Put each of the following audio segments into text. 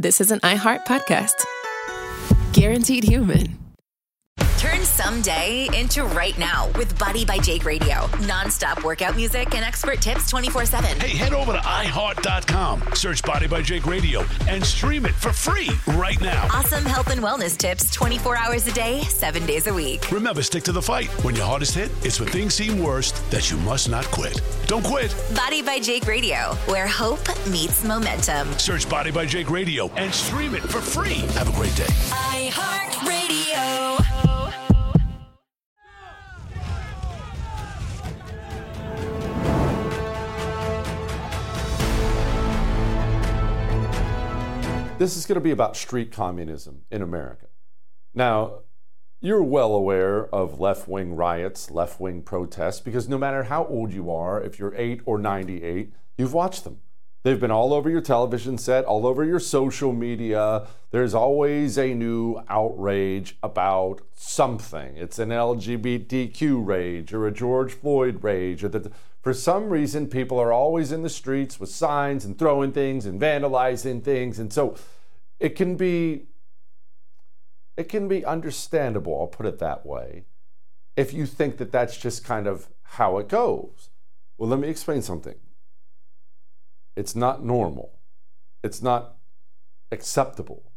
this is an iHeart podcast. Guaranteed human. Turn someday into right now with Body by Jake Radio. Non-stop workout music and expert tips 24/7. Hey, head over to iHeart.com, search Body by Jake Radio, and stream it for free right now. Awesome health and wellness tips 24 hours a day, 7 days a week. Remember, stick to the fight. When your hardest hit, it's when things seem worst that you must not quit. Don't quit. Body by Jake Radio, where hope meets momentum. Search Body by Jake Radio and stream it for free. Have a great day. iHeart Radio. This is going to be about street communism in America. Now, you're well aware of left-wing riots, left-wing protests, because no matter how old you are, if you're 8 or 98, you've watched them. They've been all over your television set, all over your social media. There's always a new outrage about something. It's an LGBTQ rage or a George Floyd rage. For some reason, people are always in the streets with signs and throwing things and vandalizing things. And so it can be understandable, I'll put it that way, if you think that that's just kind of how it goes. Well, let me explain something. It's not normal. It's not acceptable.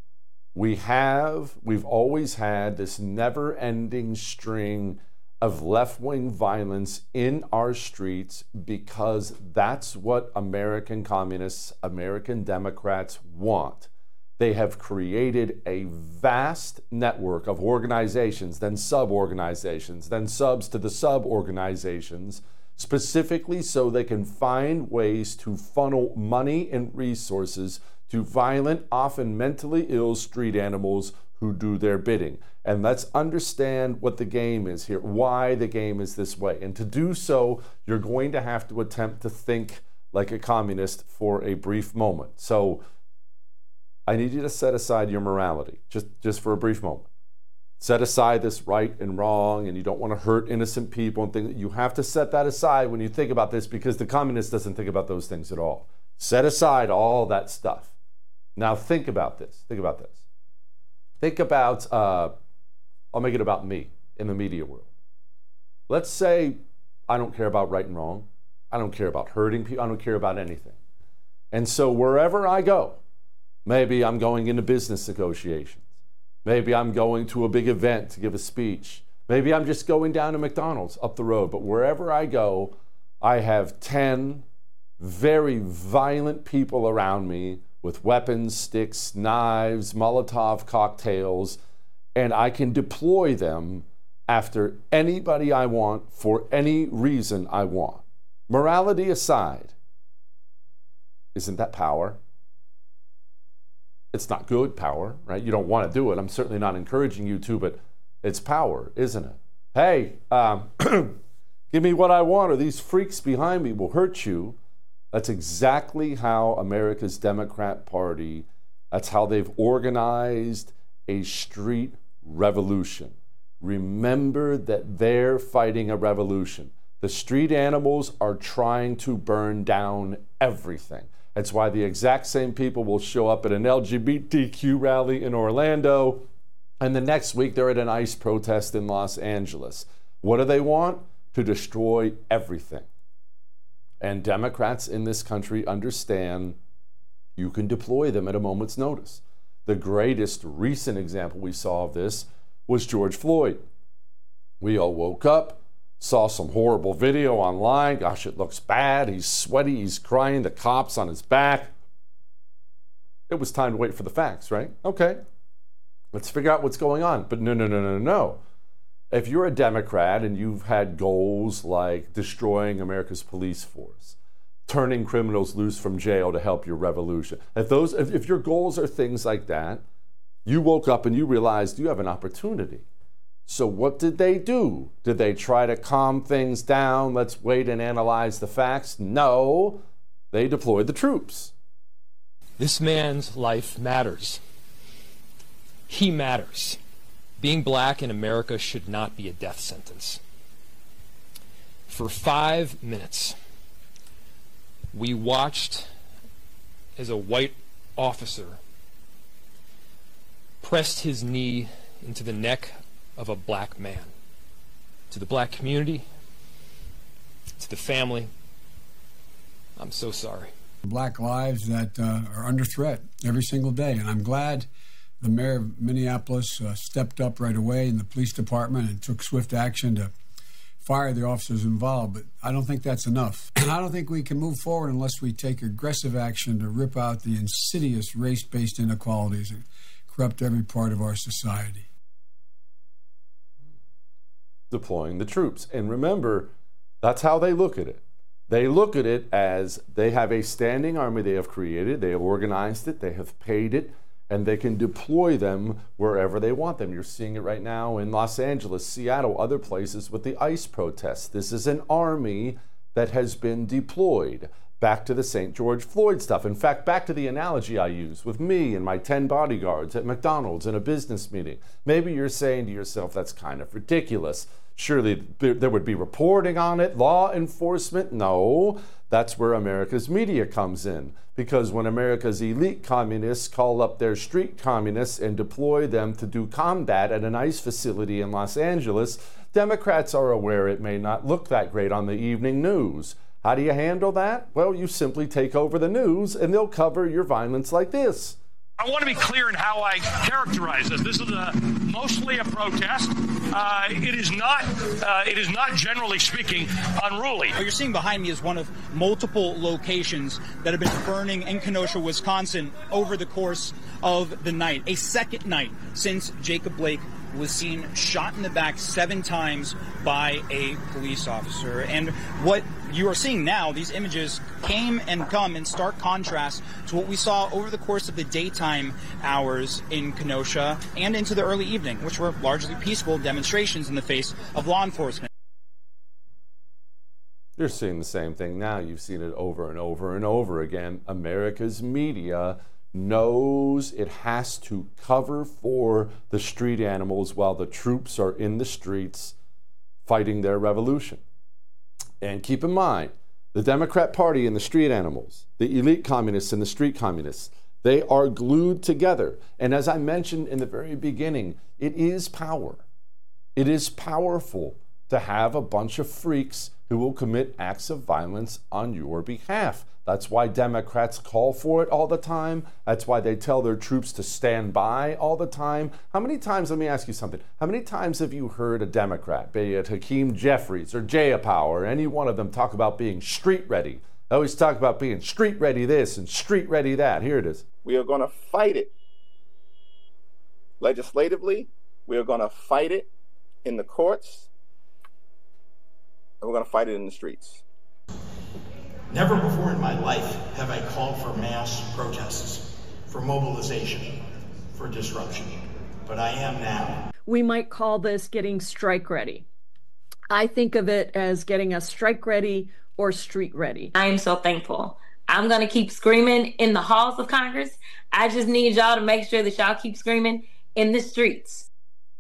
We've always had this never-ending string of left-wing violence in our streets because that's what American communists, American Democrats want. They have created a vast network of organizations, then sub-organizations, then subs to the sub-organizations, specifically so they can find ways to funnel money and resources to violent, often mentally ill street animals who do their bidding. And let's understand what the game is here, why the game is this way. And to do so, you're going to have to attempt to think like a communist for a brief moment. So I need you to set aside your morality, just for a brief moment. Set aside this right and wrong, and you don't want to hurt innocent people and things. You have to set that aside when you think about this, because the communist doesn't think about those things at all. Set aside all that stuff. Now think about this. Think about this. Think about, I'll make it about me in the media world. Let's say I don't care about right and wrong. I don't care about hurting people. I don't care about anything. And so wherever I go, maybe I'm going into business negotiations. Maybe I'm going to a big event to give a speech. Maybe I'm just going down to McDonald's up the road. But wherever I go, I have 10 very violent people around me with weapons, sticks, knives, Molotov cocktails, and I can deploy them after anybody I want for any reason I want. Morality aside, isn't that power? It's not good power, right? You don't want to do it. I'm certainly not encouraging you to, but it's power, isn't it? Hey, give me what I want, or these freaks behind me will hurt you. That's exactly how America's Democrat Party, that's how they've organized a street revolution. Remember that they're fighting a revolution. The street animals are trying to burn down everything. That's why the exact same people will show up at an LGBTQ rally in Orlando, and the next week they're at an ICE protest in Los Angeles. What do they want? To destroy everything. And Democrats in this country understand you can deploy them at a moment's notice. The greatest recent example we saw of this was George Floyd. We all woke up, saw some horrible video online. Gosh, it looks bad. He's sweaty, he's crying, the cop's on his back. It was time to wait for the facts, right? Okay, let's figure out what's going on. But no. If you're a Democrat and you've had goals like destroying America's police force, turning criminals loose from jail to help your revolution, if your goals are things like that, you woke up and you realized you have an opportunity. So what did they do? Did they try to calm things down? Let's wait and analyze the facts? No, they deployed the troops. This man's life matters. He matters. Being black in America should not be a death sentence. For 5 minutes, we watched as a white officer pressed his knee into the neck of a black man. To the black community, to the family, I'm so sorry. Black lives that are under threat every single day, and I'm glad the mayor of Minneapolis stepped up right away in the police department and took swift action to fire the officers involved, but I don't think that's enough. And I don't think we can move forward unless we take aggressive action to rip out the insidious race-based inequalities that corrupt every part of our society. Deploying the troops. And remember, that's how they look at it. They look at it as they have a standing army they have created, they have organized it, they have paid it, and they can deploy them wherever they want them. You're seeing it right now in Los Angeles, Seattle, other places with the ICE protests. This is an army that has been deployed. Back to the St. George Floyd stuff. In fact, back to the analogy I use with me and my 10 bodyguards at McDonald's in a business meeting. Maybe you're saying to yourself, that's kind of ridiculous. Surely there would be reporting on it, law enforcement. No, that's where America's media comes in. Because when America's elite communists call up their street communists and deploy them to do combat at an ICE facility in Los Angeles, Democrats are aware it may not look that great on the evening news. How do you handle that? Well, you simply take over the news and they'll cover your violence like this. I want to be clear in how I characterize this. This is mostly a protest. It is not, generally speaking, unruly. What you're seeing behind me is one of multiple locations that have been burning in Kenosha, Wisconsin over the course of the night. A second night since Jacob Blake was seen shot in the back 7 times by a police officer. And what you are seeing now, these images came and come in stark contrast to what we saw over the course of the daytime hours in Kenosha and into the early evening, which were largely peaceful demonstrations in the face of law enforcement. You're seeing the same thing now. You've seen it over and over and over again. America's media knows it has to cover for the street animals while the troops are in the streets fighting their revolution. And keep in mind, the Democrat Party and the street animals, the elite communists and the street communists, they are glued together. And as I mentioned in the very beginning, it is power. It is powerful to have a bunch of freaks who will commit acts of violence on your behalf. That's why Democrats call for it all the time. That's why they tell their troops to stand by all the time. How many times, let me ask you something, how many times have you heard a Democrat, be it Hakeem Jeffries or Jayapal or any one of them, talk about being street ready? They always talk about being street ready this and street ready that. Here it is. We are going to fight it legislatively. We are going to fight it in the courts. And we're going to fight it in the streets. Never before in my life have I called for mass protests, for mobilization, for disruption, but I am now. We might call this getting strike ready. I think of it as getting us strike ready or street ready. I am so thankful. I'm going to keep screaming in the halls of Congress. I just need y'all to make sure that y'all keep screaming in the streets.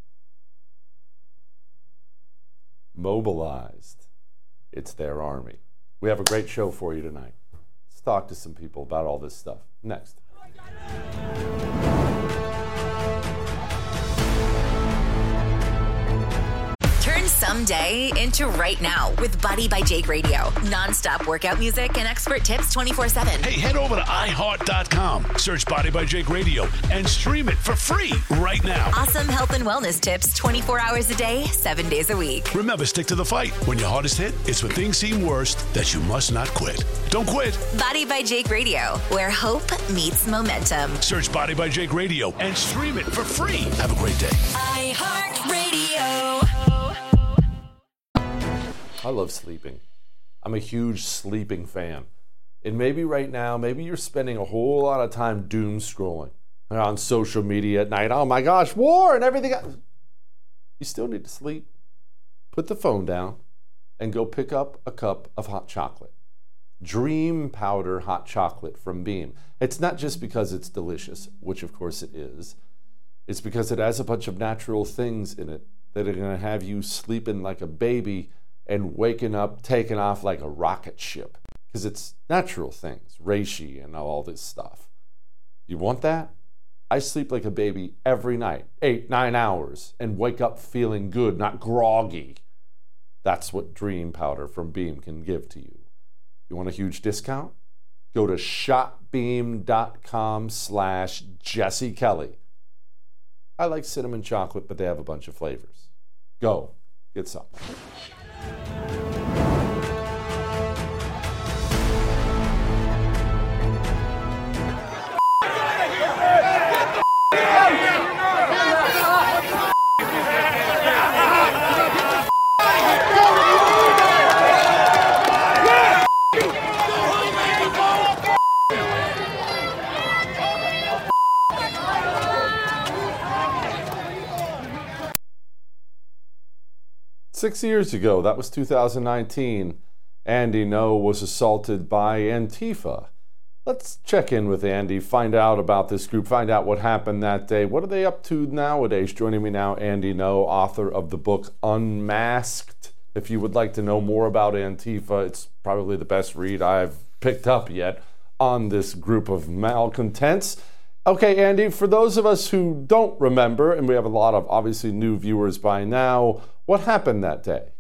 Mobilized. It's their army. We have a great show for you tonight. Let's talk to some people about all this stuff. Next. Turn someday into right now with Body by Jake Radio. Non-stop workout music and expert tips 24/7. Hey, head over to iHeart.com, search Body by Jake Radio, and stream it for free right now. Awesome health and wellness tips 24 hours a day, 7 days a week. Remember, stick to the fight. When your hardest hit, it's when things seem worst that you must not quit. Don't quit. Body by Jake Radio, where hope meets momentum. Search Body by Jake Radio and stream it for free. Have a great day. iHeartRadio. I love sleeping. I'm a huge sleeping fan. And maybe right now, maybe you're spending a whole lot of time doom scrolling on social media at night. Oh my gosh, war and everything. You still need to sleep. Put the phone down and go pick up a cup of hot chocolate. Dream Powder hot chocolate from Beam. It's not just because it's delicious, which of course it is. It's because it has a bunch of natural things in it that are going to have you sleeping like a baby and waking up, taking off like a rocket ship. Because it's natural things, reishi and all this stuff. You want that? I sleep like a baby every night, 8-9 hours, and wake up feeling good, not groggy. That's what Dream Powder from Beam can give to you. You want a huge discount? Go to shopbeam.com/Jesse Kelly. I like cinnamon chocolate, but they have a bunch of flavors. Go, get some. Six years ago, that was 2019, Andy Ngo was assaulted by Antifa. Let's check in with Andy, find out about this group, find out what happened that day. What are they up to nowadays? Joining me now, Andy Ngo, author of the book Unmasked. If you would like to know more about Antifa, it's probably the best read I've picked up yet on this group of malcontents. Okay, Andy, for those of us who don't remember, and we have a lot of obviously new viewers by now, what happened that day?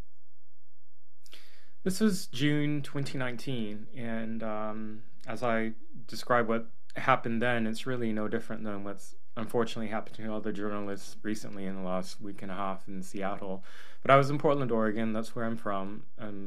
This was June 2019, and as I describe what happened then, it's really no different than what's unfortunately happened to other journalists recently in the last week and a half in Seattle. But I was in Portland, Oregon. That's where I'm from.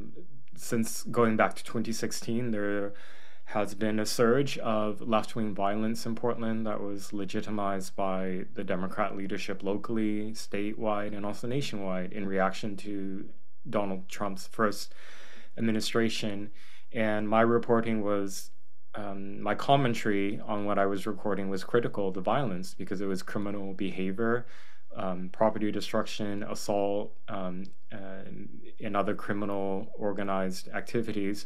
Since going back to 2016, there has been a surge of left-wing violence in Portland that was legitimized by the Democrat leadership locally, statewide, and also nationwide in reaction to Donald Trump's first administration. And my reporting was, my commentary on what I was recording was critical of the violence because it was criminal behavior, property destruction, assault, and other criminal organized activities.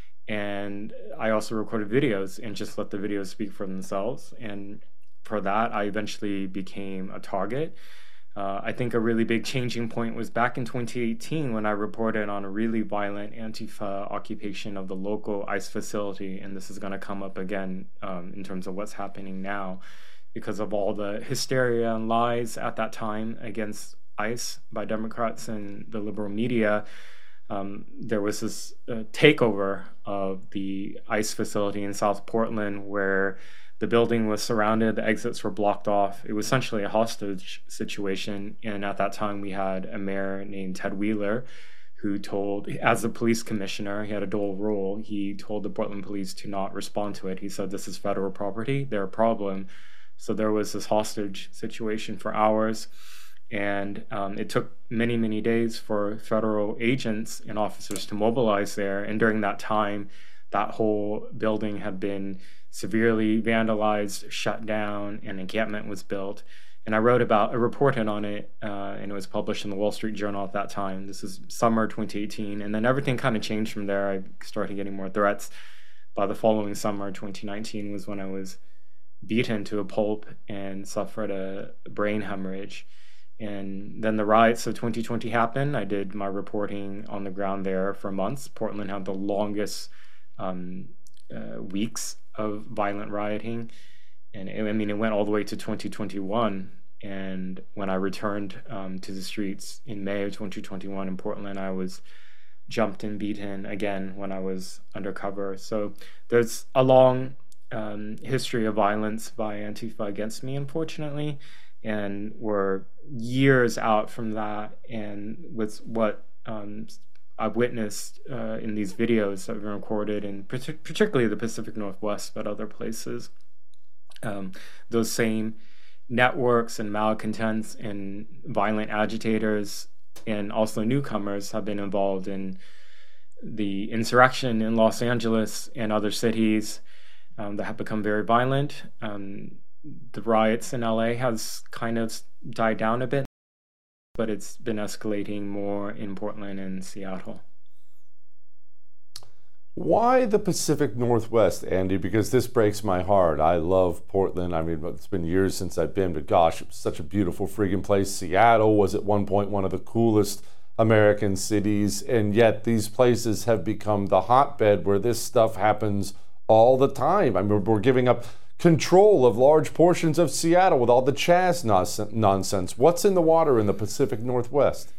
And I also recorded videos and just let the videos speak for themselves. And for that, I eventually became a target. I think a really big changing point was back in 2018 when I reported on a really violent Antifa occupation of the local ICE facility. And this is going to come up again in terms of what's happening now because of all the hysteria and lies at that time against ICE by Democrats and the liberal media. There was this takeover of the ICE facility in South Portland where the building was surrounded, the exits were blocked off. It was essentially a hostage situation. And at that time, we had a mayor named Ted Wheeler who told, as the police commissioner, he had a dual role. He told the Portland police to not respond to it. He said, this is federal property, they're a problem. So there was this hostage situation for hours. And it took many, many days for federal agents and officers to mobilize there. And during that time, that whole building had been severely vandalized, shut down, and an encampment was built. And I reported on it, and it was published in the Wall Street Journal at that time. This is summer 2018. And then everything kind of changed from there. I started getting more threats. By the following summer, 2019, was when I was beaten to a pulp and suffered a brain hemorrhage. And then the riots of 2020 happened. I did my reporting on the ground there for months. Portland had the longest weeks of violent rioting. And it went all the way to 2021. And when I returned to the streets in May of 2021 in Portland, I was jumped and beaten again when I was undercover. So there's a long history of violence by Antifa against me, unfortunately. And we're years out from that, and with what I've witnessed in these videos that have been recorded, and particularly the Pacific Northwest, but other places, those same networks and malcontents and violent agitators and also newcomers have been involved in the insurrection in Los Angeles and other cities that have become very violent. The riots in LA has kind of died down a bit, but it's been escalating more in Portland and Seattle. Why the Pacific Northwest, Andy? Because this breaks my heart. I love Portland. I mean, it's been years since I've been, but gosh, it was such a beautiful friggin' place. Seattle was at one point one of the coolest American cities, and yet these places have become the hotbed where this stuff happens all the time. I mean, we're giving up control of large portions of Seattle with all the Chaz nonsense. What's in the water in the Pacific Northwest?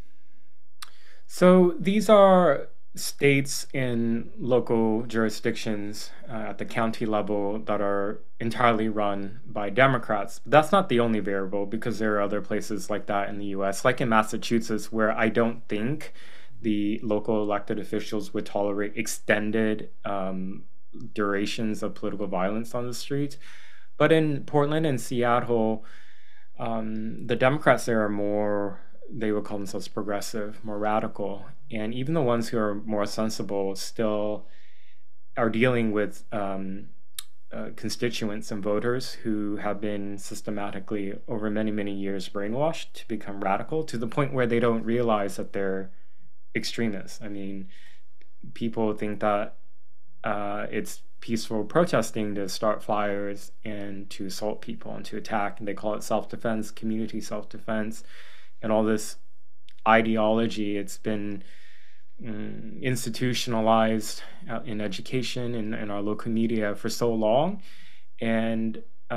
So these are states and local jurisdictions at the county level that are entirely run by Democrats. But that's not the only variable, because there are other places like that in the U.S., like in Massachusetts, where I don't think the local elected officials would tolerate extended durations of political violence on the streets. But in Portland and Seattle, the Democrats there are more, they would call themselves progressive, more radical. And even the ones who are more sensible still are dealing with constituents and voters who have been systematically over many, many years brainwashed to become radical, to the point where they don't realize that they're extremists. I mean, people think that it's peaceful protesting to start fires and to assault people and to attack, and they call it self-defense, community self-defense, and all this ideology. It's been institutionalized in education and in our local media for so long. And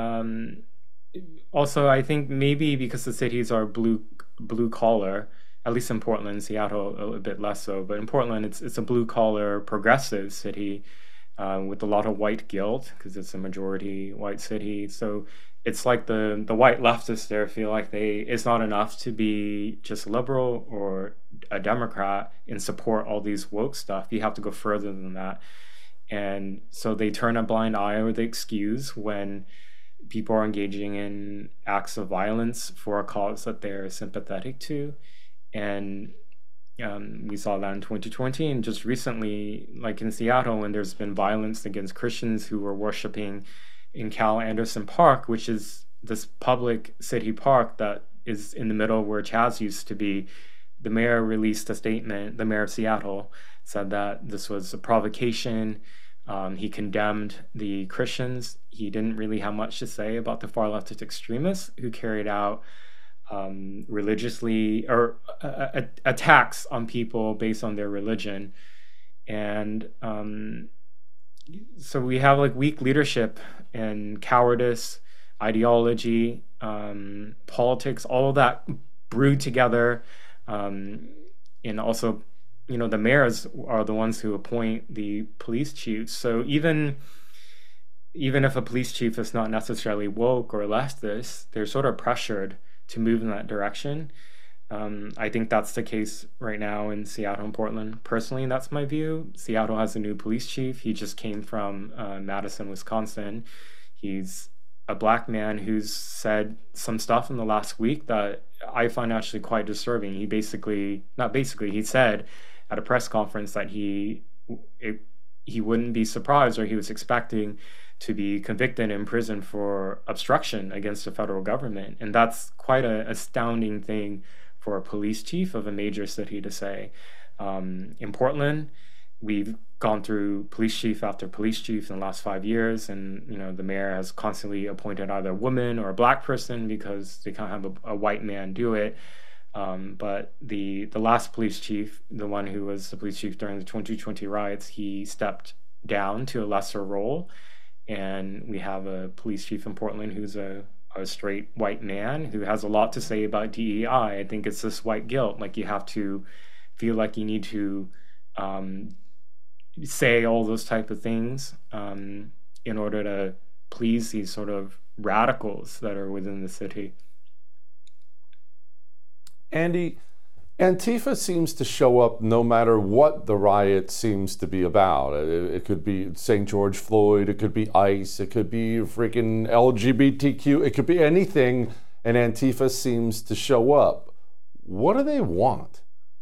also, I think maybe because the cities are blue collar, at least in Portland, Seattle a bit less so, but in Portland it's a blue collar progressive city with a lot of white guilt, because it's a majority white city. So it's like the white leftists there feel like it's not enough to be just liberal or a Democrat and support all these woke stuff. You have to go further than that. And so they turn a blind eye or they excuse when people are engaging in acts of violence for a cause that they're sympathetic to. And we saw that in 2020, and just recently, like in Seattle, when there's been violence against Christians who were worshiping in Cal Anderson Park, which is this public city park that is in the middle where Chaz used to be. The mayor released a statement, the mayor of Seattle said that this was a provocation. He condemned the Christians. He didn't really have much to say about the far leftist extremists who carried out religiously or attacks on people based on their religion. And so we have like weak leadership and cowardice, ideology, politics, all of that brewed together. And also, you know, the mayors are the ones who appoint the police chiefs. So even if a police chief is not necessarily woke or leftist, they're sort of pressured to move in that direction. I think that's the case right now in Seattle and Portland. Personally, that's my view. Seattle has a new police chief. He just came from Madison, Wisconsin. He's a black man who's said some stuff in the last week that I find actually quite disturbing. He said at a press conference that he wouldn't be surprised, or he was expecting to be convicted in prison for obstruction against the federal government. And that's quite an astounding thing for a police chief of a major city to say. In Portland, we've gone through police chief after police chief in the last 5 years, and you know the mayor has constantly appointed either a woman or a black person because they can't have a white man do it. But the last police chief, the one who was the police chief during the 2020 riots, he stepped down to a lesser role. And we have a police chief in Portland who's a straight white man who has a lot to say about DEI. I think it's this white guilt. Like, you have to feel like you need to say all those type of things in order to please these sort of radicals that are within the city. Andy, Antifa seems to show up no matter what the riot seems to be about. It could be St. George Floyd, it could be ICE, it could be freaking LGBTQ, it could be anything, and Antifa seems to show up. What do they want?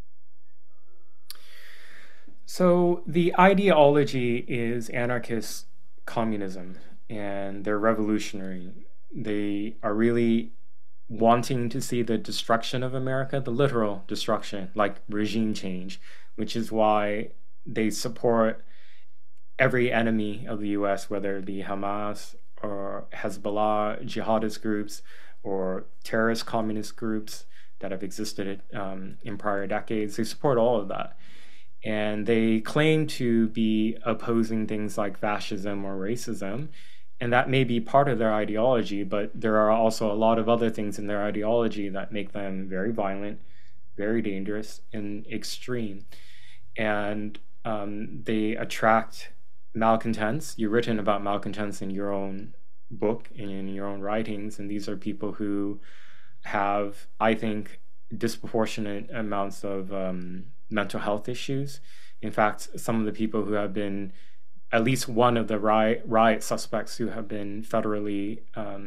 So the ideology is anarchist communism, and they're revolutionary. They are really wanting to see the destruction of America, the literal destruction, like regime change, which is why they support every enemy of the U.S., whether it be Hamas or Hezbollah, jihadist groups, or terrorist communist groups that have existed in prior decades. They support all of that. And they claim to be opposing things like fascism or racism. And that may be part of their ideology, but there are also a lot of other things in their ideology that make them very violent, very dangerous, and extreme. And they attract malcontents. You've written about malcontents in your own book and in your own writings, and these are people who have, I think, disproportionate amounts of mental health issues. In fact, some of the people who have been, at least one of the riot suspects who have been federally,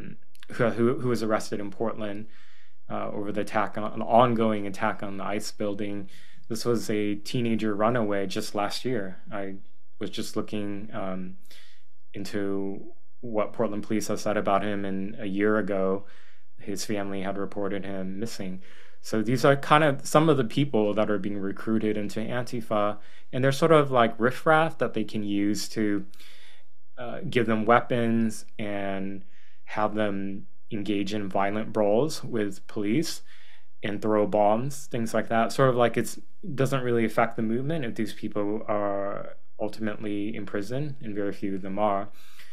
who was arrested in Portland over the an ongoing attack on the ICE building. This was a teenager runaway just last year. I was just looking into what Portland police have said about him, and a year ago, his family had reported him missing. So these are kind of some of the people that are being recruited into Antifa, and they're sort of like riffraff that they can use to give them weapons and have them engage in violent brawls with police and throw bombs, things like that. Sort of like it doesn't really affect the movement if these people are ultimately in prison, and very few of them are.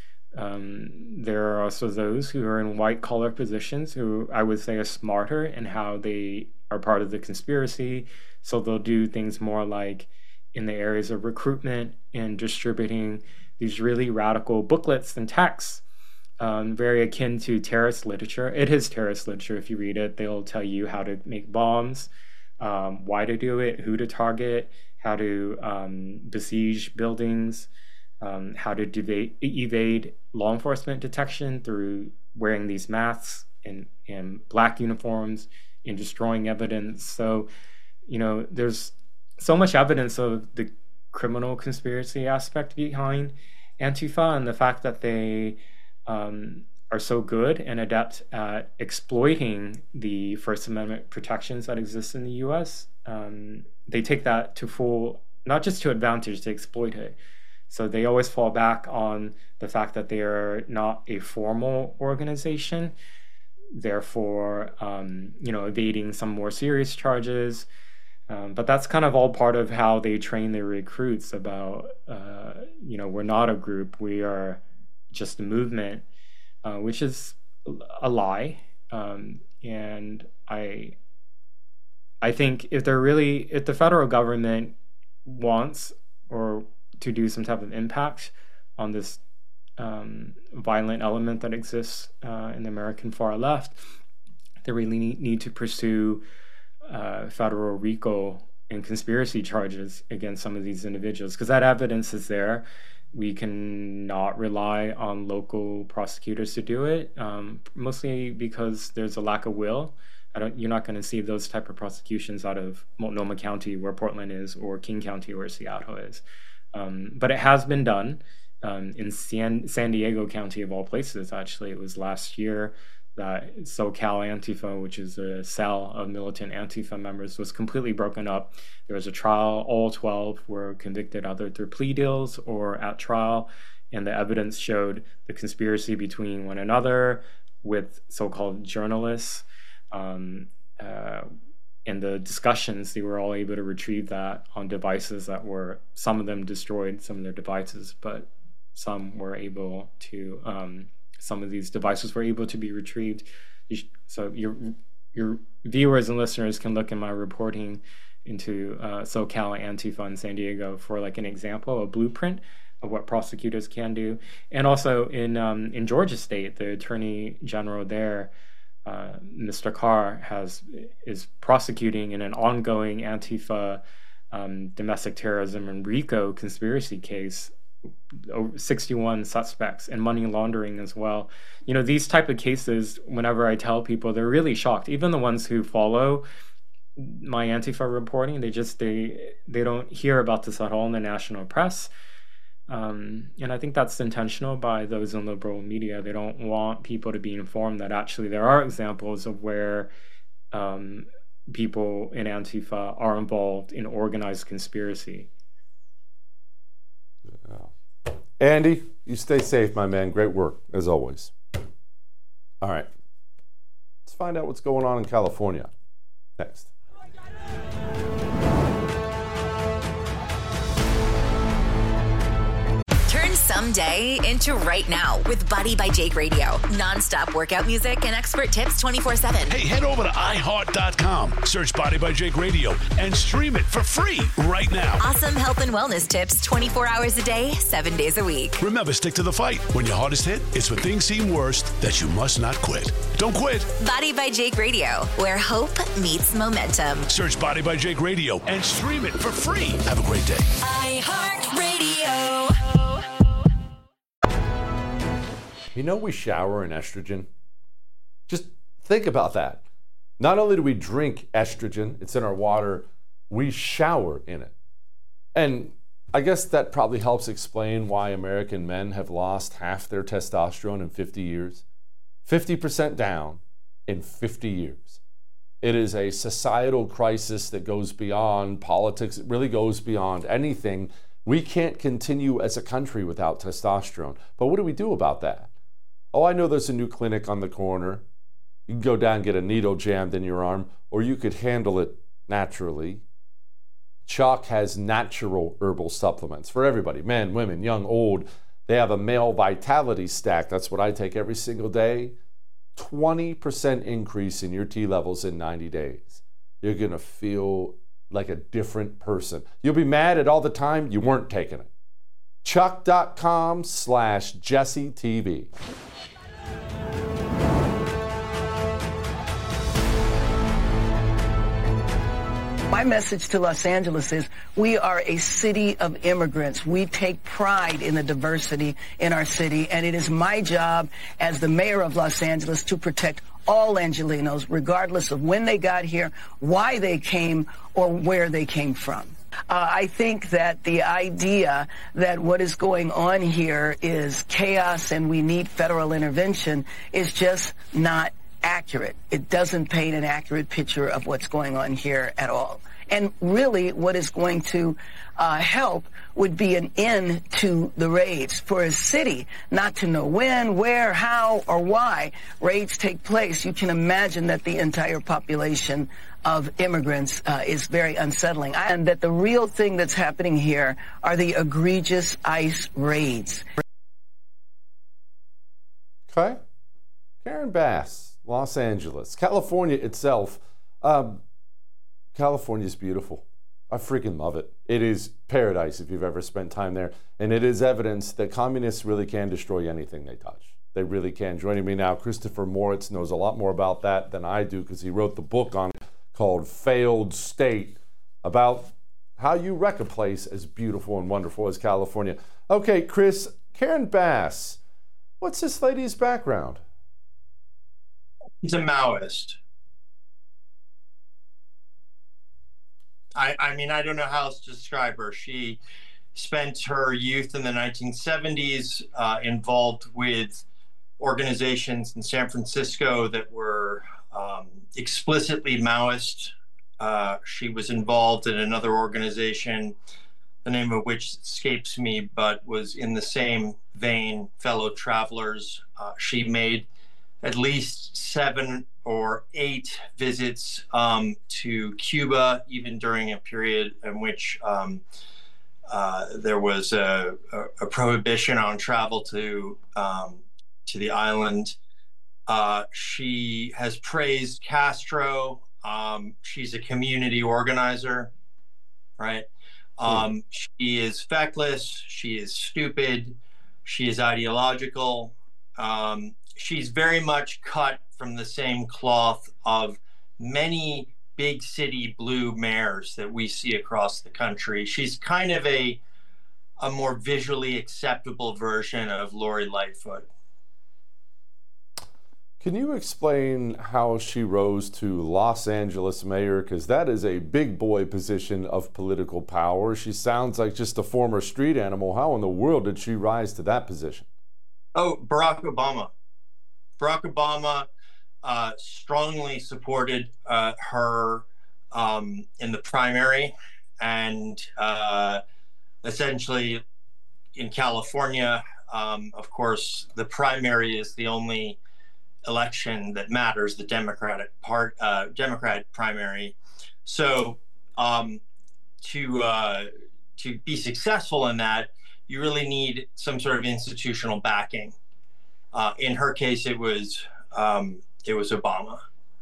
There are also those who are in white-collar positions who I would say are smarter in how they are part of the conspiracy. So they'll do things more like in the areas of recruitment and distributing these really radical booklets and texts, very akin to terrorist literature. It is terrorist literature. If you read it, they'll tell you how to make bombs, why to do it, who to target, how to besiege buildings, how to evade law enforcement detection through wearing these masks and black uniforms and destroying evidence. So, there's so much evidence of the criminal conspiracy aspect behind Antifa, and the fact that they are so good and adept at exploiting the First Amendment protections that exist in the U.S. They take that to full, not just to advantage, to exploit it. So they always fall back on the fact that they are not a formal organization, therefore, evading some more serious charges. But that's kind of all part of how they train their recruits about, we're not a group, we are just a movement, which is a lie. And I think if the federal government wants or to do some type of impact on this violent element that exists in the American far left, they really need to pursue federal RICO and conspiracy charges against some of these individuals, because that evidence is there. We can not rely on local prosecutors to do it, mostly because there's a lack of will. You're not going to see those type of prosecutions out of Multnomah County, where Portland is, or King County, where Seattle is. But it has been done in San Diego County, of all places. Actually, it was last year that SoCal Antifa, which is a cell of militant Antifa members, was completely broken up. There was a trial. All 12 were convicted either through plea deals or at trial, and the evidence showed the conspiracy between one another with so-called journalists. In the discussions, they were all able to retrieve that on devices that were, some of them destroyed some of their devices, but some were able to, some of these devices were able to be retrieved. So your viewers and listeners can look in my reporting into SoCal Antifa in San Diego for like an example, a blueprint of what prosecutors can do. And also in Georgia State, the Attorney General there, Mr. Carr is prosecuting in an ongoing Antifa domestic terrorism and RICO conspiracy case, 61 suspects, and money laundering as well. These type of cases, whenever I tell people, they're really shocked. Even the ones who follow my Antifa reporting, they don't hear about this at all in the national press. And I think that's intentional by those in liberal media. They don't want people to be informed that actually there are examples of where people in Antifa are involved in organized conspiracy. Yeah. Andy, you stay safe, my man. Great work, as always. All right. Let's find out what's going on in California next. some day into right now with Body by Jake Radio. Non-stop workout music and expert tips 24/7. Hey, head over to iHeart.com, search Body by Jake Radio, and stream it for free right now. Awesome health and wellness tips 24 hours a day, 7 days a week. Remember, stick to the fight. When your heart is hit, it's when things seem worst that you must not quit. Don't quit. Body by Jake Radio, where hope meets momentum. Search Body by Jake Radio and stream it for free. Have a great day. iHeartRadio. You know we shower in estrogen? Just think about that. Not only do we drink estrogen, it's in our water, we shower in it. And I guess that probably helps explain why American men have lost half their testosterone in 50 years. 50% down in 50 years. It is a societal crisis that goes beyond politics. It really goes beyond anything. We can't continue as a country without testosterone. But what do we do about that? Oh, I know there's a new clinic on the corner. You can go down and get a needle jammed in your arm, or you could handle it naturally. Chalk has natural herbal supplements for everybody, men, women, young, old. They have a male vitality stack. That's what I take every single day. 20% increase in your T levels in 90 days. You're going to feel like a different person. You'll be mad at all the time you weren't taking it. Chuck.com/JesseTV. My message to Los Angeles is we are a city of immigrants. We take pride in the diversity in our city, and it is my job as the mayor of Los Angeles to protect all Angelenos, regardless of when they got here, why they came, or where they came from. I think that the idea that what is going on here is chaos and we need federal intervention is just not accurate. It doesn't paint an accurate picture of what's going on here at all. And really what is going to help would be an end to the raids. For a city not to know when, where, how, or why raids take place, you can imagine that the entire population of immigrants is very unsettling. And that the real thing that's happening here are the egregious ICE raids. Okay. Karen Bass, Los Angeles. California itself. California is beautiful. I freaking love it. It is paradise if you've ever spent time there. And it is evidence that communists really can destroy anything they touch. They really can. Joining me now, Christopher Moritz knows a lot more about that than I do because he wrote the book on it called Failed State, about how you wreck a place as beautiful and wonderful as California. Okay, Chris, Karen Bass, what's this lady's background? She's a Maoist. I mean, I don't know how else to describe her. She spent her youth in the 1970s involved with organizations in San Francisco that were explicitly Maoist. She was involved in another organization, the name of which escapes me, but was in the same vein, Fellow Travelers. She made at least 7 or 8 visits to Cuba, even during a period in which there was a prohibition on travel to the island. She has praised Castro. She's a community organizer, right? She is feckless. She is stupid. She is ideological. She's very much cut from the same cloth of many big city blue mayors that we see across the country. She's kind of a more visually acceptable version of Lori Lightfoot. Can you explain how she rose to Los Angeles mayor? Because that is a big boy position of political power. She sounds like just a former street animal. How in the world did she rise to that position? Oh, Barack Obama. Barack Obama strongly supported her in the primary, and essentially in California, of course, the primary is the only election that matters, the Democratic primary. So to be successful in that, you really need some sort of institutional backing. In her case, it was Obama.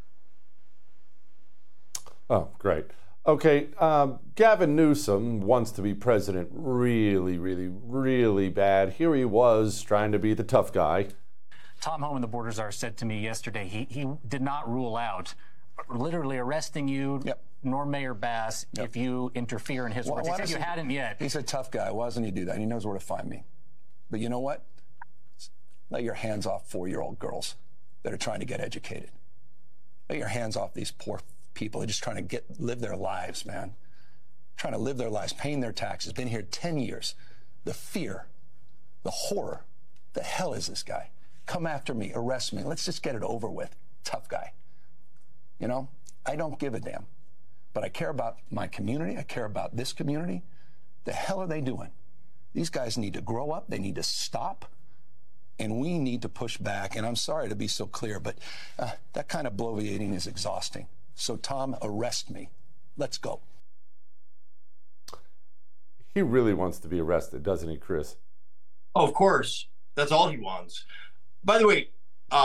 Oh, great. Okay, Gavin Newsom wants to be president really, really, really bad. Here he was trying to be the tough guy. Tom Homan, the border czar, said to me yesterday he did not rule out literally arresting you, nor Mayor Bass, if you interfere in his work. He said you hadn't yet. He's a tough guy. Why doesn't he do that? He knows where to find me. But you know what? Let your hands off 4-year-old girls that are trying to get educated. Let your hands off these poor people who are just trying to live their lives, man. Trying to live their lives, paying their taxes, been here 10 years. The fear, the horror. The hell is this guy? Come after me, arrest me. Let's just get it over with. Tough guy. You know, I don't give a damn. But I care about my community. I care about this community. The hell are they doing? These guys need to grow up. They need to stop. And we need to push back. And I'm sorry to be so clear, but that kind of bloviating is exhausting. So, Tom, arrest me. Let's go. He really wants to be arrested, doesn't he, Chris? Oh, of course. That's all he wants. By the way,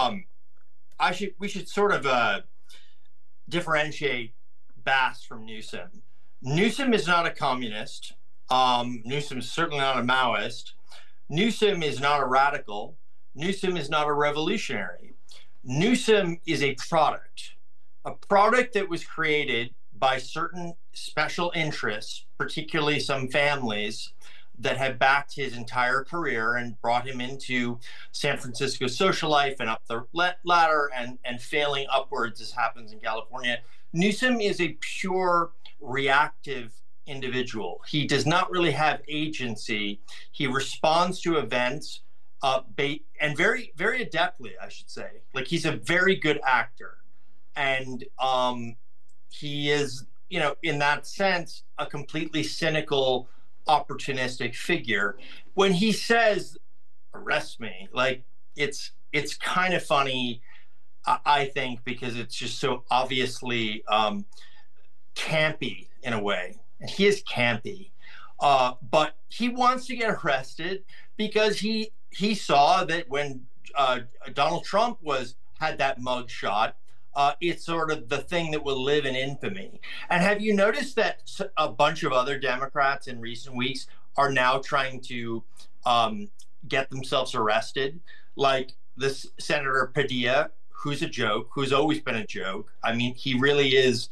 we should sort of differentiate Bass from Newsom. Newsom is not a communist. Newsom is certainly not a Maoist. Newsom is not a radical. Newsom is not a revolutionary. Newsom is a product that was created by certain special interests, particularly some families that have backed his entire career and brought him into San Francisco social life and up the ladder and failing upwards, as happens in California. Newsom is a pure reactive individual. He does not really have agency. He responds to events and very, very adeptly, I should say. Like, he's a very good actor. And he is, you know, in that sense, a completely cynical, opportunistic figure. When he says, arrest me, like, it's kind of funny, I think, because it's just so obviously campy in a way. And he is campy. But he wants to get arrested because he saw that when Donald Trump had that mug shot, it's sort of the thing that will live in infamy. And have you noticed that a bunch of other Democrats in recent weeks are now trying to get themselves arrested? Like this Senator Padilla, who's a joke, who's always been a joke. I mean, he really is,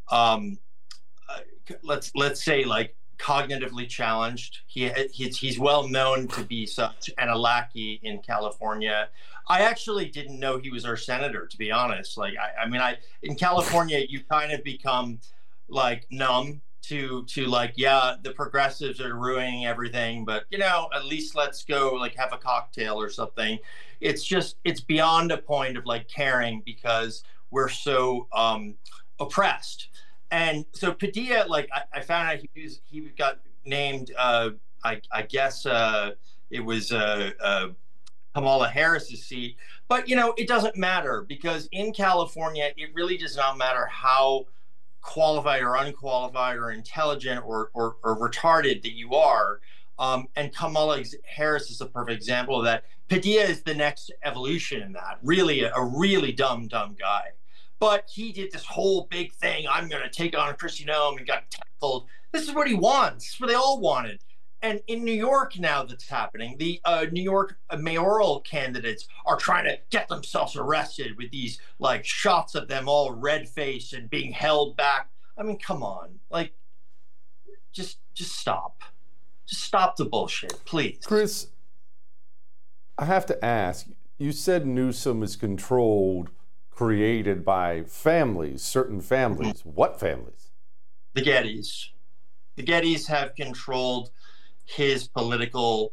let's say, like, cognitively challenged. He's well known to be such, and a lackey in California. I actually didn't know he was our senator, to be honest. Like, I mean, in California, you kind of become like numb to like, yeah, the progressives are ruining everything, but, you know, at least let's go like have a cocktail or something. It's beyond a point of like caring because we're so oppressed. And so Padilla, like, I found out he got named, I guess it was Kamala Harris's seat. But, you know, it doesn't matter because in California, it really does not matter how qualified or unqualified or intelligent or retarded that you are. And Kamala Harris is a perfect example of that. Padilla is the next evolution in that. Really, a really dumb guy. But he did this whole big thing. I'm going to take on Kristi Noem and got tackled. This is what he wants. This is what they all wanted. And in New York now that's happening, the New York mayoral candidates are trying to get themselves arrested with these like shots of them all red-faced and being held back. I mean, come on. Like, just stop. Just stop the bullshit, please. Chris, I have to ask, you said Newsom is created by families, certain families. What families? The Gettys. The Gettys have controlled his political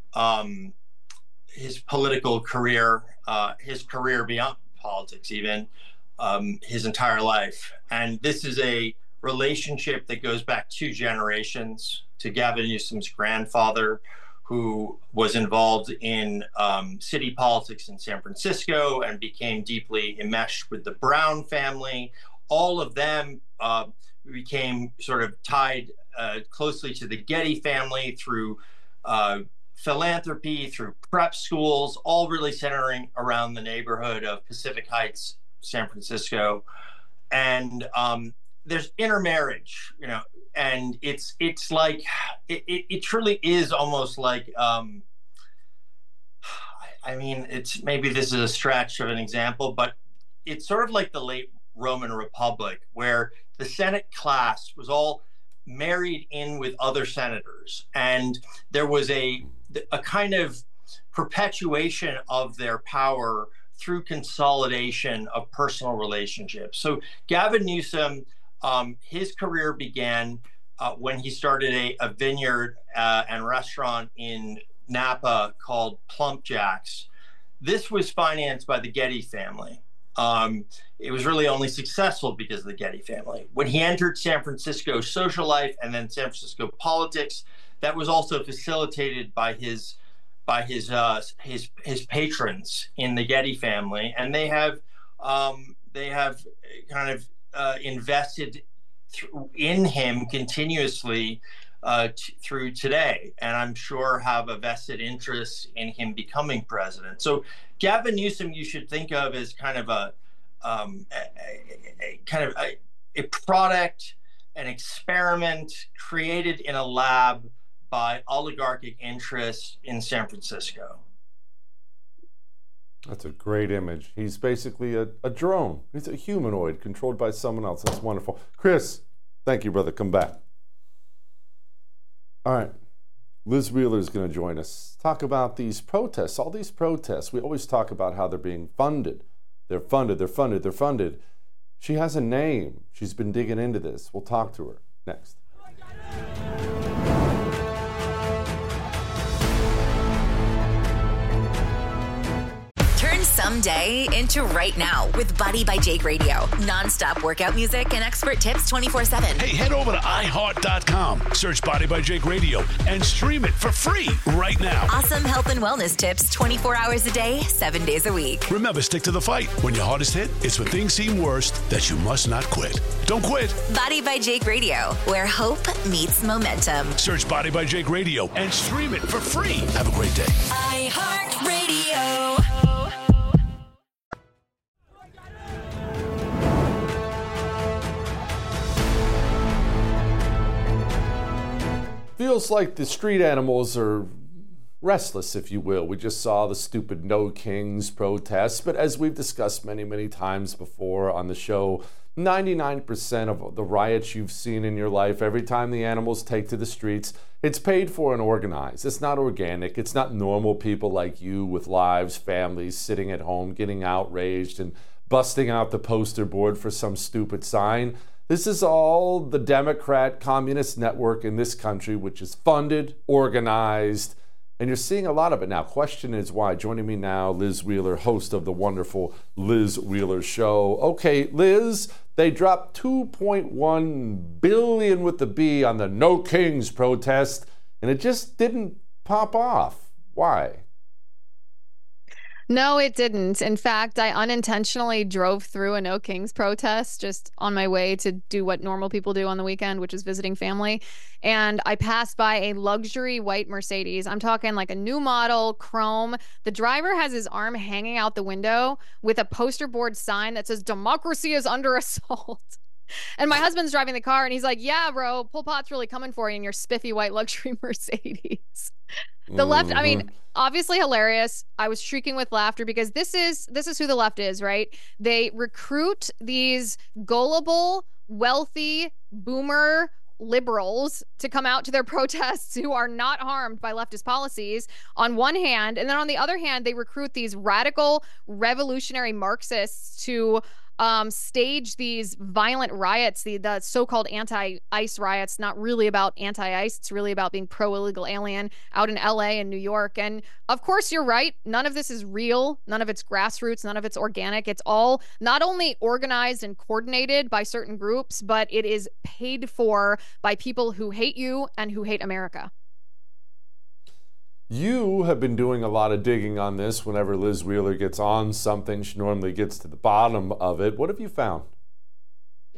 career, his career beyond politics, even his entire life. And this is a relationship that goes back 2 generations to Gavin Newsom's grandfather, who was involved in city politics in San Francisco and became deeply enmeshed with the Brown family. All of them became sort of tied closely to the Getty family through philanthropy, through prep schools, all really centering around the neighborhood of Pacific Heights, San Francisco. And there's intermarriage, you know, and it's like, it truly is almost like, I mean, it's, maybe this is a stretch of an example, but it's sort of like the late Roman Republic, where the Senate class was all married in with other senators, and there was a kind of perpetuation of their power through consolidation of personal relationships. So Gavin Newsom, his career began when he started a vineyard and restaurant in Napa called Plump Jacks. This was financed by the Getty family. It was really only successful because of the Getty family. When he entered San Francisco social life and then San Francisco politics, that was also facilitated by his patrons in the Getty family, and they have kind of invested in him continuously through today, and I'm sure have a vested interest in him becoming president. So Gavin Newsom, you should think of as kind of a product, an experiment created in a lab by oligarchic interests in San Francisco. That's a great image. He's basically a drone. He's a humanoid controlled by someone else. That's wonderful. Chris, thank you, brother. Come back. All right. Liz Wheeler is going to join us. Talk about these protests, all these protests. We always talk about how they're being funded. They're funded, they're funded, they're funded. She has a name. She's been digging into this. We'll talk to her next. Someday into right now with Body by Jake Radio. Non-stop workout music and expert tips 24/7. Hey, head over to iHeart.com, search Body by Jake Radio, and stream it for free right now. Awesome health and wellness tips 24 hours a day, 7 days a week. Remember, stick to the fight. When your heart is hit, it's when things seem worst that you must not quit. Don't quit. Body by Jake Radio, where hope meets momentum. Search Body by Jake Radio and stream it for free. Have a great day. iHeart Radio. Feels like the street animals are restless, if you will. We just saw the stupid No Kings protests, but as we've discussed many, many times before on the show, 99% of the riots you've seen in your life, every time the animals take to the streets, it's paid for and organized. It's not organic. It's not normal people like you with lives, families, sitting at home, getting outraged and busting out the poster board for some stupid sign. This is all the Democrat communist network in this country, which is funded, organized, and you're seeing a lot of it now. Question is why? Joining me now, Liz Wheeler, host of the wonderful Liz Wheeler Show. Okay, Liz, they dropped $2.1 billion with the B on the No Kings protest, and it just didn't pop off. Why? No, it didn't. In fact, I unintentionally drove through a No Kings protest just on my way to do what normal people do on the weekend, which is visiting family. And I passed by a luxury white Mercedes. I'm talking like a new model, chrome. The driver has his arm hanging out the window with a poster board sign that says, "Democracy is under assault." And my husband's driving the car and he's like, "Yeah, bro, Pol Pot's really coming for you in your spiffy white luxury Mercedes." The left, I mean, obviously hilarious. I was shrieking with laughter because this is who the left is, right? They recruit these gullible, wealthy, boomer liberals to come out to their protests who are not harmed by leftist policies on one hand, and then on the other hand, they recruit these radical revolutionary Marxists to stage these violent riots, the so-called anti-ICE riots, not really about anti-ICE. It's really about being pro-illegal alien out in LA and New York. And of course, you're right. None of this is real. None of it's grassroots. None of it's organic. It's all not only organized and coordinated by certain groups, but it is paid for by people who hate you and who hate America. You have been doing a lot of digging on this. Whenever Liz Wheeler gets on something, she normally gets to the bottom of it. What have you found?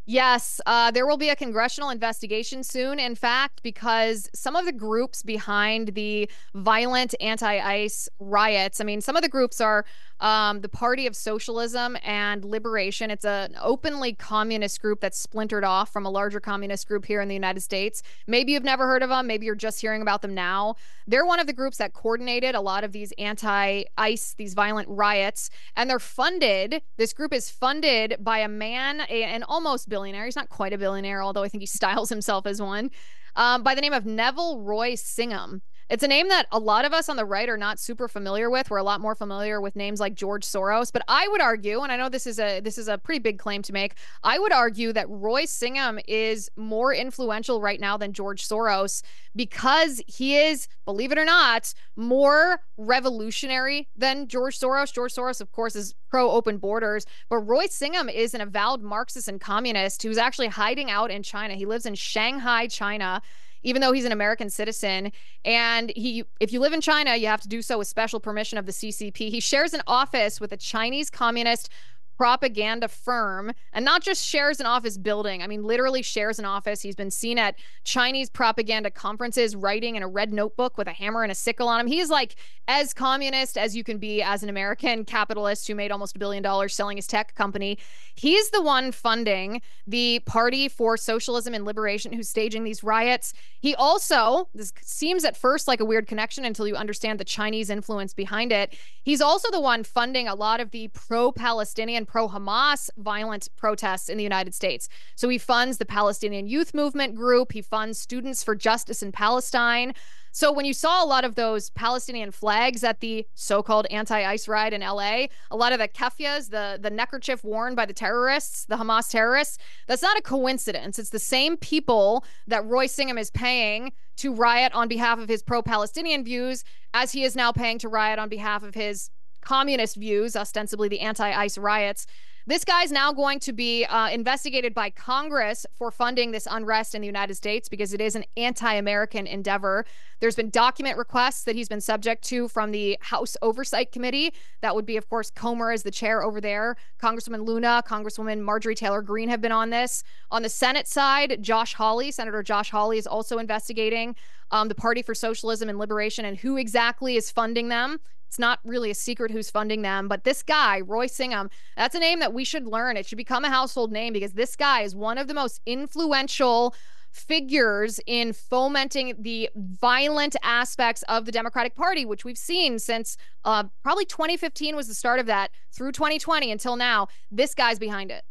Yes, there will be a congressional investigation soon, in fact, because some of the groups behind the violent anti-ICE riots, I mean, some of the groups are the Party of Socialism and Liberation. It's an openly communist group that's splintered off from a larger communist group here in the United States. Maybe you've never heard of them. Maybe you're just hearing about them now. They're one of the groups that coordinated a lot of these anti-ICE, these violent riots, and they're funded. This group is funded by a man, an almost billionaire. He's not quite a billionaire, although I think he styles himself as one, by the name of Neville Roy Singham. It's a name that a lot of us on the right are not super familiar with. We're a lot more familiar with names like George Soros. But I would argue, and I know this is a pretty big claim to make, I would argue that Roy Singham is more influential right now than George Soros because he is, believe it or not, more revolutionary than George Soros. George Soros, of course, is pro-open borders, but Roy Singham is an avowed Marxist and communist who's actually hiding out in China. He lives in Shanghai, China, even though he's an American citizen. And if you live in China, you have to do so with special permission of the CCP. He shares an office with a Chinese communist propaganda firm, and not just shares an office building. I mean, literally shares an office. He's been seen at Chinese propaganda conferences writing in a red notebook with a hammer and a sickle on him. He is like as communist as you can be as an American capitalist who made almost $1 billion selling his tech company. He's the one funding the Party for Socialism and Liberation who's staging these riots. He also, this seems at first like a weird connection until you understand the Chinese influence behind it. He's also the one funding a lot of the pro-Palestinian, pro-Hamas violent protests in the United States. So he funds the Palestinian Youth Movement group. He funds Students for Justice in Palestine. So when you saw a lot of those Palestinian flags at the so-called anti-ICE riot in LA, a lot of the keffiyehs, the neckerchief worn by the terrorists, the Hamas terrorists, that's not a coincidence. It's the same people that Roy Singham is paying to riot on behalf of his pro-Palestinian views as he is now paying to riot on behalf of his communist views, ostensibly the anti-ICE riots. This guy's now going to be investigated by Congress for funding this unrest in the United States because it is an anti-American endeavor. There's been document requests that he's been subject to from the House Oversight Committee. That would be, of course, Comer as the chair over there. Congresswoman Luna, Congresswoman Marjorie Taylor Greene have been on this. On the Senate side, Senator Josh Hawley is also investigating the Party for Socialism and Liberation and who exactly is funding them. It's not really a secret who's funding them, but this guy, Roy Singham, that's a name that we should learn. It should become a household name because this guy is one of the most influential figures in fomenting the violent aspects of the Democratic Party, which we've seen since probably 2015 was the start of that, through 2020 until now. This guy's behind it.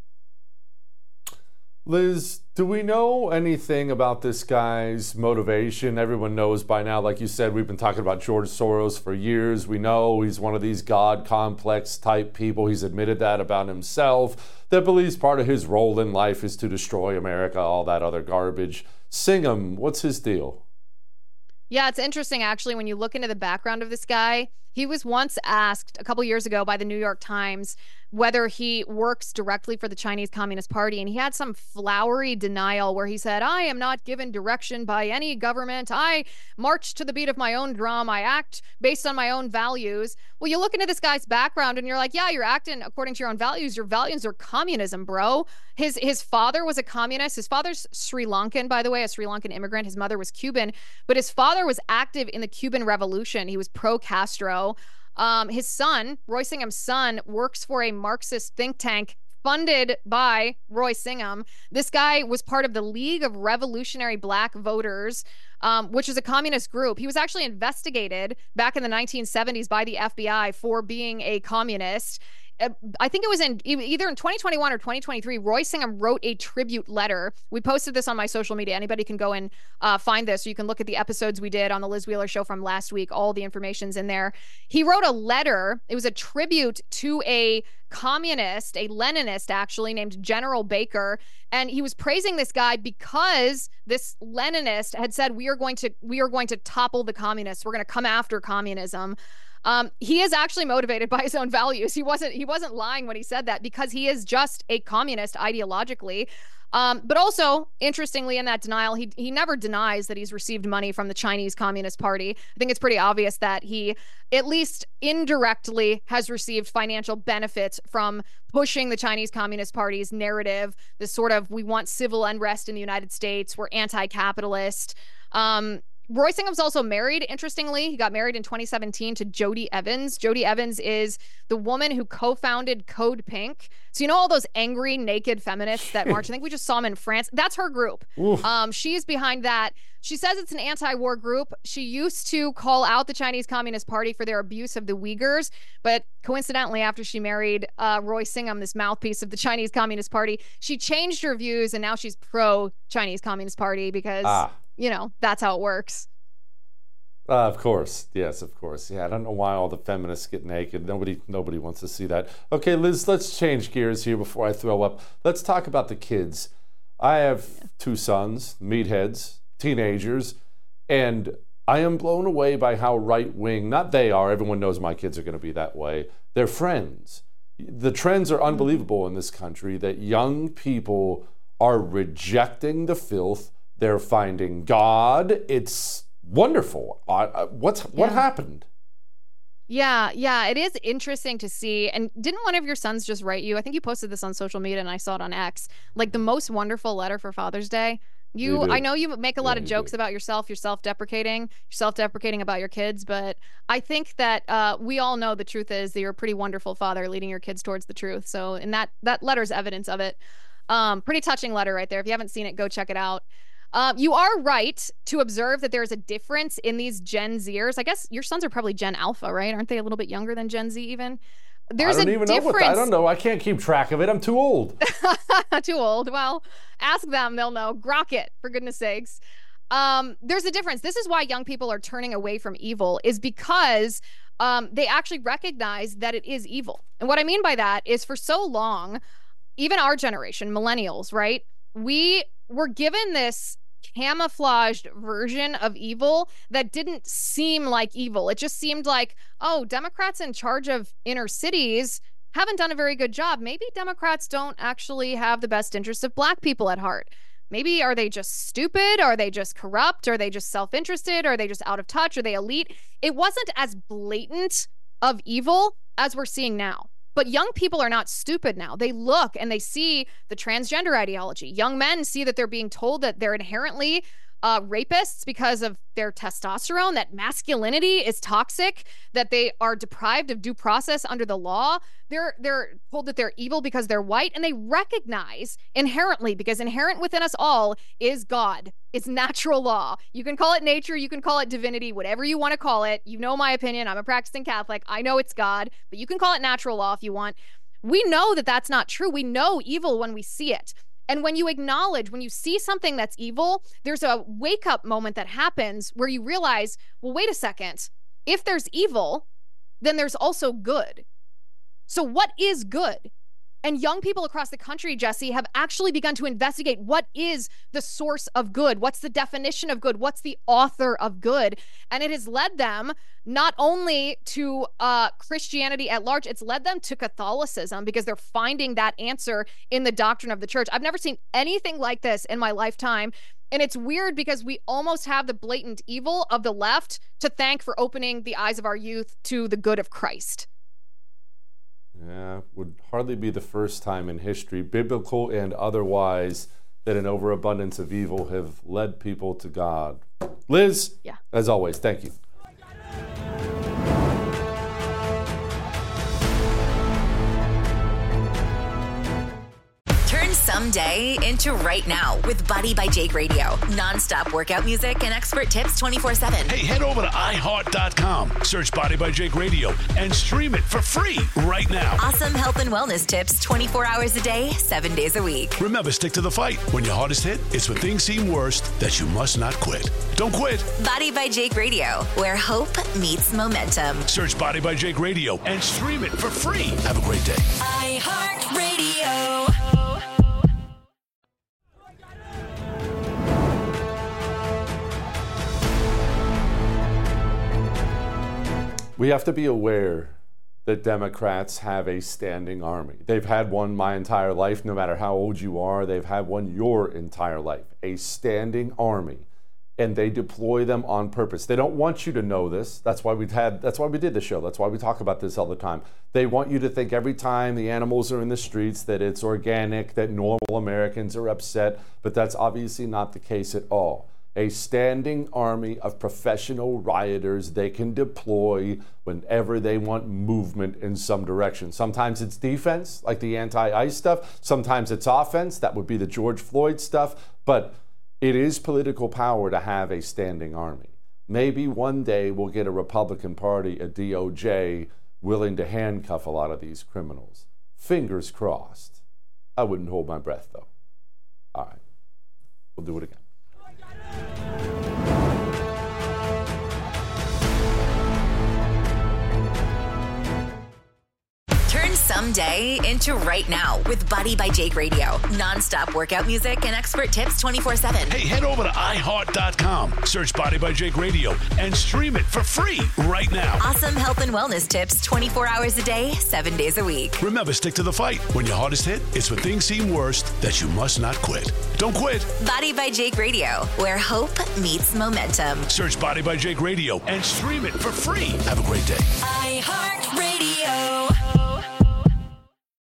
Liz, do we know anything about this guy's motivation? Everyone knows by now, like you said, we've been talking about George Soros for years. We know he's one of these God complex type people. He's admitted that about himself, that believes part of his role in life is to destroy America, all that other garbage. Singham, what's his deal? Yeah, it's interesting, actually, when you look into the background of this guy. He was once asked a couple years ago by the New York Times whether he works directly for the Chinese Communist Party, and he had some flowery denial where he said, I am not given direction by any government. I march to the beat of my own drum. I act based on my own values. Well, you look into this guy's background and you're like, yeah, you're acting according to your own values. Your values are communism, bro. His father was a communist. His father's Sri Lankan, by the way, a Sri Lankan immigrant. His mother was Cuban, but his father was active in the Cuban Revolution. He was pro-Castro. His son, Roy Singham's son, works for a Marxist think tank funded by Roy Singham. This guy was part of the League of Revolutionary Black Voters, which is a communist group. He was actually investigated back in the 1970s by the FBI for being a communist. I think it was either in 2021 or 2023, Roy Singham wrote a tribute letter. We posted this on my social media. Anybody can go and find this. So you can look at the episodes we did on the Liz Wheeler show from last week. All the information's in there. He wrote a letter. It was a tribute to a communist, a Leninist actually, named General Baker. And he was praising this guy because this Leninist had said, we are going to topple the communists. We're going to come after communism. He is actually motivated by his own values. He wasn't lying when he said that, because he is just a communist ideologically. But also, interestingly, in that denial, he never denies that he's received money from the Chinese Communist Party. I think it's pretty obvious that he, at least indirectly, has received financial benefits from pushing the Chinese Communist Party's narrative, this sort of, we want civil unrest in the United States, we're anti-capitalist. Roy Singham's also married, interestingly. He got married in 2017 to Jody Evans. Jody Evans is the woman who co-founded Code Pink. So you know all those angry, naked feminists that march? I think we just saw them in France. That's her group. She's behind that. She says it's an anti-war group. She used to call out the Chinese Communist Party for their abuse of the Uyghurs. But coincidentally, after she married Roy Singham, this mouthpiece of the Chinese Communist Party, she changed her views, and now she's pro-Chinese Communist Party because... you know, that's how it works. Of course. Yes, of course. Yeah, I don't know why all the feminists get naked. Nobody wants to see that. Okay, Liz, let's change gears here before I throw up. Let's talk about the kids. I have 2 sons, meatheads, teenagers, and I am blown away by how right-wing, not they are, everyone knows my kids are going to be that way, they're friends. The trends are unbelievable in this country that young people are rejecting the filth. They're finding God. It's wonderful. What happened? Yeah, it is interesting to see. And didn't one of your sons just write you? I think you posted this on social media and I saw it on X. Like the most wonderful letter for Father's Day. I know you make a lot of jokes about yourself. You're self-deprecating about your kids. But I think that we all know the truth is that you're a pretty wonderful father leading your kids towards the truth. So, and that letter's evidence of it. Pretty touching letter right there. If you haven't seen it, go check it out. You are right to observe that there's a difference in these Gen Zers. I guess your sons are probably Gen Alpha, right? Aren't they a little bit younger than Gen Z even? There's I don't know. I can't keep track of it. I'm too old. Too old. Well, ask them. They'll know. Grok it, for goodness sakes. There's a difference. This is why young people are turning away from evil, is because they actually recognize that it is evil. And what I mean by that is, for so long, even our generation, millennials, right? We were given this camouflaged version of evil that didn't seem like evil. It just seemed like, oh, Democrats in charge of inner cities haven't done a very good job. Maybe Democrats don't actually have the best interests of Black people at heart. Maybe are they just stupid? Are they just corrupt? Are they just self-interested? Are they just out of touch? Are they elite? It wasn't as blatant of evil as we're seeing now. But young people are not stupid now. They look and they see the transgender ideology. Young men see that they're being told that they're inherently rapists because of their testosterone, that masculinity is toxic, that they are deprived of due process under the law. They're told that they're evil because they're white, and they recognize inherently, because inherent within us all is God. It's natural law. You can call it nature, you can call it divinity, whatever you want to call it. You know my opinion. I'm a practicing Catholic. I know it's God, but you can call it natural law if you want. We know that that's not true. We know evil when we see it. And when you acknowledge, when you see something that's evil, there's a wake-up moment that happens where you realize, well, wait a second. If there's evil, then there's also good. So what is good? And young people across the country, Jesse, have actually begun to investigate what is the source of good? What's the definition of good? What's the author of good? And it has led them not only to Christianity at large, it's led them to Catholicism, because they're finding that answer in the doctrine of the church. I've never seen anything like this in my lifetime. And it's weird because we almost have the blatant evil of the left to thank for opening the eyes of our youth to the good of Christ. Yeah, would hardly be the first time in history, biblical and otherwise, that an overabundance of evil have led people to God. Liz, as always, thank you. Someday into right now with Body by Jake Radio. Non-stop workout music and expert tips 24/7. Hey, head over to iHeart.com, search Body by Jake Radio, and stream it for free right now. Awesome health and wellness tips 24 hours a day, 7 days a week. Remember, stick to the fight. When your heart is hit, it's when things seem worst that you must not quit. Don't quit. Body by Jake Radio, where hope meets momentum. Search Body by Jake Radio and stream it for free. Have a great day. iHeart Radio. We have to be aware that Democrats have a standing army. They've had one my entire life, no matter how old you are. They've had one your entire life, a standing army. And they deploy them on purpose. They don't want you to know this. That's why we did the show. That's why we talk about this all the time. They want you to think every time the animals are in the streets that it's organic, that normal Americans are upset, but that's obviously not the case at all. A standing army of professional rioters they can deploy whenever they want movement in some direction. Sometimes it's defense, like the anti-ICE stuff. Sometimes it's offense. That would be the George Floyd stuff. But it is political power to have a standing army. Maybe one day we'll get a Republican Party, a DOJ, willing to handcuff a lot of these criminals. Fingers crossed. I wouldn't hold my breath, though. All right. We'll do it again. Turn someday into right now with Body by Jake Radio. Non-stop workout music and expert tips 24/7. Hey, head over to iHeart.com, search Body by Jake Radio, and stream it for free right now. Awesome health and wellness tips 24 hours a day, 7 days a week. Remember, stick to the fight. When your heart is hit, it's when things seem worst that you must not quit. Don't quit. Body by Jake Radio, where hope meets momentum. Search Body by Jake Radio and stream it for free. Have a great day. iHeart Radio.